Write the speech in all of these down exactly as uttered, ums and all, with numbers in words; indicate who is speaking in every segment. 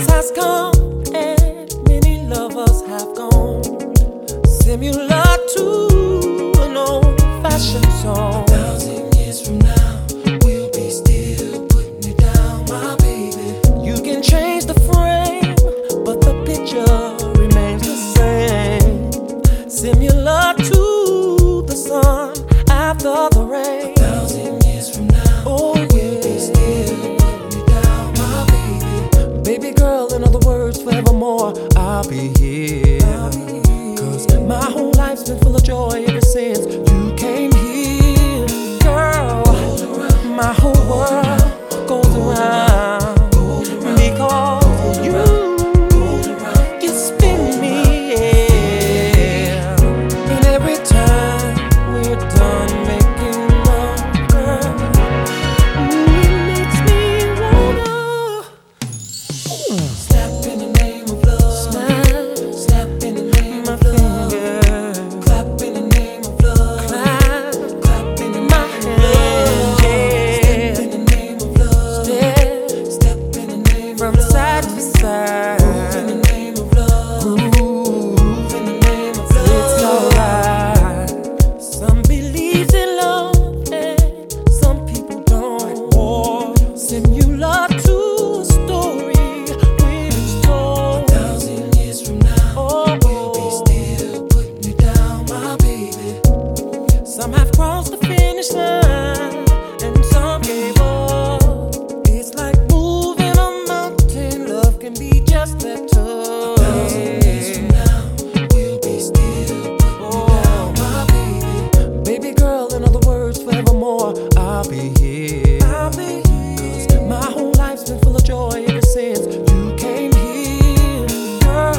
Speaker 1: has come and many lovers have gone, similar to an old-fashioned song.
Speaker 2: A thousand years from now, we'll be still putting it down, my baby.
Speaker 1: You can change the frame, but the picture remains the same, similar to the sun after the rain.
Speaker 2: A thousand years from now,
Speaker 1: oh,
Speaker 2: we'll be still putting it down, my baby.
Speaker 1: Baby girl, in other words, forevermore I'll be here.
Speaker 2: I'll be here.
Speaker 1: Cause my whole life's been full of joy ever since you came here. Girl, my whole world goes around because you, you spin me, yeah. And every time we're done making love, girl, it makes me wanna
Speaker 2: Snap in the name of love.
Speaker 1: snap,
Speaker 2: Snap in the name
Speaker 1: my
Speaker 2: of love.
Speaker 1: finger,
Speaker 2: Clap in the name of love.
Speaker 1: clap,
Speaker 2: Clap in the
Speaker 1: my
Speaker 2: name of love.
Speaker 1: hand,
Speaker 2: Step in the name of love.
Speaker 1: yeah.
Speaker 2: Step in the name
Speaker 1: From
Speaker 2: of love.
Speaker 1: side to side,
Speaker 2: Move in the name of love.
Speaker 1: ooh,
Speaker 2: Move in the name of love.
Speaker 1: it's alright. Some believes in love and some people don't. Or similar to a story we've told.
Speaker 2: A thousand years from now,
Speaker 1: Oh,
Speaker 2: we'll be still putting it down, my baby.
Speaker 1: some have crossed the finish line and some gave up. It's like moving a mountain. Love can be just that tough.
Speaker 2: A thousand years from now, we'll be still putting it down, my baby.
Speaker 1: Baby girl, in other words, forevermore I'll be here. I'll be here. 'Cause my whole life's been full of joy ever since you came here. Girl,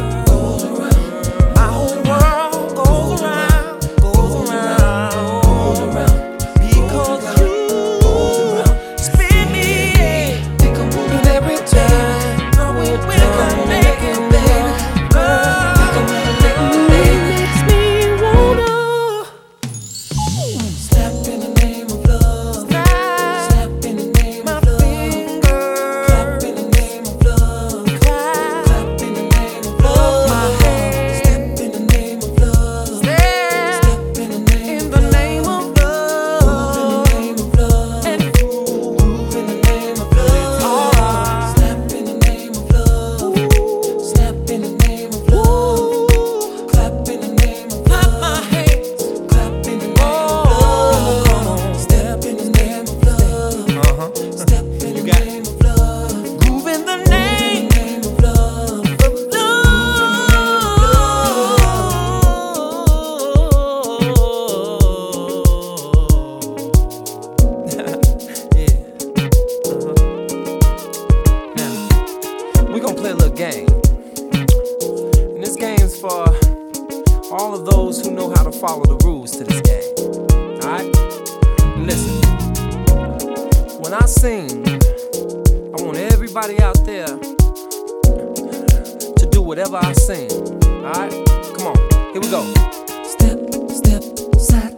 Speaker 1: my whole world goes around, goes around, goes around. Because you spin me,
Speaker 2: Think I'm gonna
Speaker 1: and every time we're done making love, girl, it makes me wanna
Speaker 2: Snap in the name of love.
Speaker 1: snap
Speaker 2: Snap in the name
Speaker 1: my
Speaker 2: of love.
Speaker 1: finger,
Speaker 2: Clap in the name of love.
Speaker 1: clap
Speaker 2: Clap in the name of love.
Speaker 1: my hand,
Speaker 2: Step in the name of love.
Speaker 1: step
Speaker 2: Step in the name
Speaker 1: in
Speaker 2: of
Speaker 1: the
Speaker 2: love.
Speaker 1: name of
Speaker 2: Move in
Speaker 1: love,
Speaker 2: the name of love.
Speaker 1: and
Speaker 2: Move in the name of love.
Speaker 1: alright.
Speaker 2: Snap in the name of love. Snap in the name of love. Clap in the name of
Speaker 1: Clap
Speaker 2: love.
Speaker 1: my hands,
Speaker 2: Clap in the name of love. Step in the name of love.
Speaker 1: uh-huh.
Speaker 2: Step in the
Speaker 1: got it.
Speaker 2: name of love.
Speaker 1: Groove in the name
Speaker 2: Name of love.
Speaker 1: of love. Yeah. Uh-huh. Now, we gonna play a little game. And this game's for all of those who know how to follow the rules to this game. Alright? Listen. When I sing, I want everybody out there to do whatever I sing. Alright? Come on. Here we go.
Speaker 2: Step, step, side